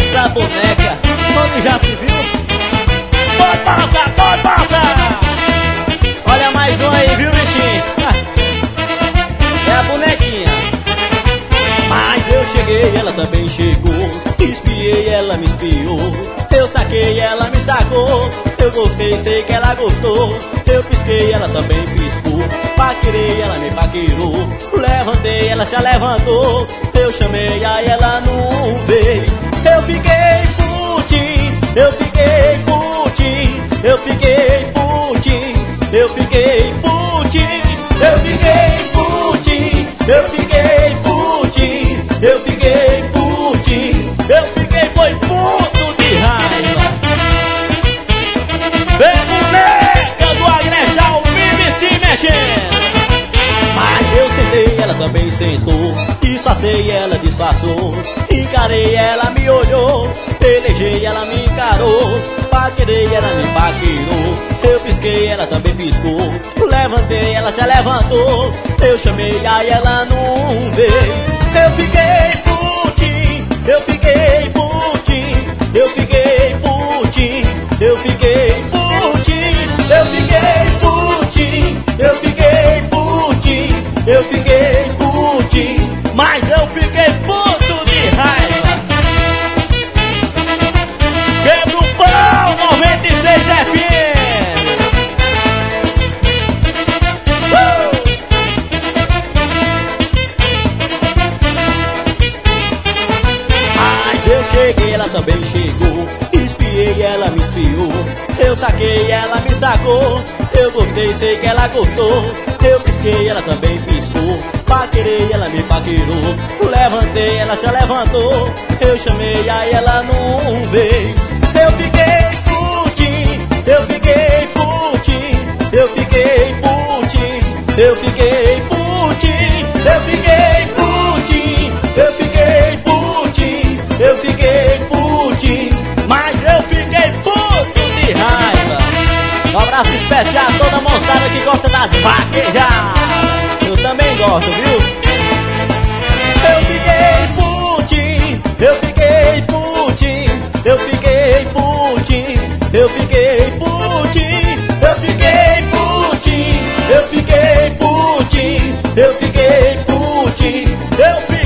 essa boneca, mano, já se viu? Pode passar, pode passar. Olha mais um aí, viu, bichinho? É a bonequinha. Mas eu cheguei, ela também chegou. Espiei, ela me espiou. Eu saquei, ela me sacou. Eu gostei, sei que ela gostou. Eu pisquei, ela também piscou. Paquerei, ela me paquerou. Levantei, ela se levantou. Eu chamei, aí ela não veio. Eu fiquei putinho, eu fiquei putinho, eu fiquei putinho, eu fiquei putinho, eu fiquei putinho, eu fiquei putinho, eu fiquei putinho, eu fiquei foi puto de raiva. Vem boneca do Agreste ao vivo e se mexendo. Mas eu sentei, ela também sentou. Disfarcei, ela disfarçou. Encarei, ela me olhou. Pelejei, ela me encarou. Paquerei, ela me paquerou. Eu pisquei, ela também piscou. Levantei, ela se levantou. Eu chamei, aí ela não veio. Eu fiquei putinho, eu fiquei putinho, eu fiquei putinho, eu fiquei putinho, eu fiquei putinho, eu fiquei putinho, eu fiquei putinho, mas eu fiquei puto de raiva. Quebra o pau, 96 FM. Mas eu cheguei, ela também chegou. Espiei, ela me espiou. Eu saquei, ela me sacou. Eu gostei, sei que ela gostou. Eu pisquei, ela também piscou. Paquerei, ela me paquerou. Levantei, ela se levantou. Eu chamei, aí ela não veio. Eu fiquei putinho, eu fiquei putinho, eu fiquei putinho, eu fiquei putinho, eu fiquei putinho, eu fiquei putinho, eu fiquei putinho, mas eu fiquei puto de raiva. Um abraço especial a toda a moçada que gosta das vaquejadas. Eu também gosto, viu? Eu fiquei putinho, eu fiquei putinho, eu fiquei putinho, eu fiquei putinho, eu fiquei putinho, eu fiquei putinho, eu fiquei putinho, eu fiquei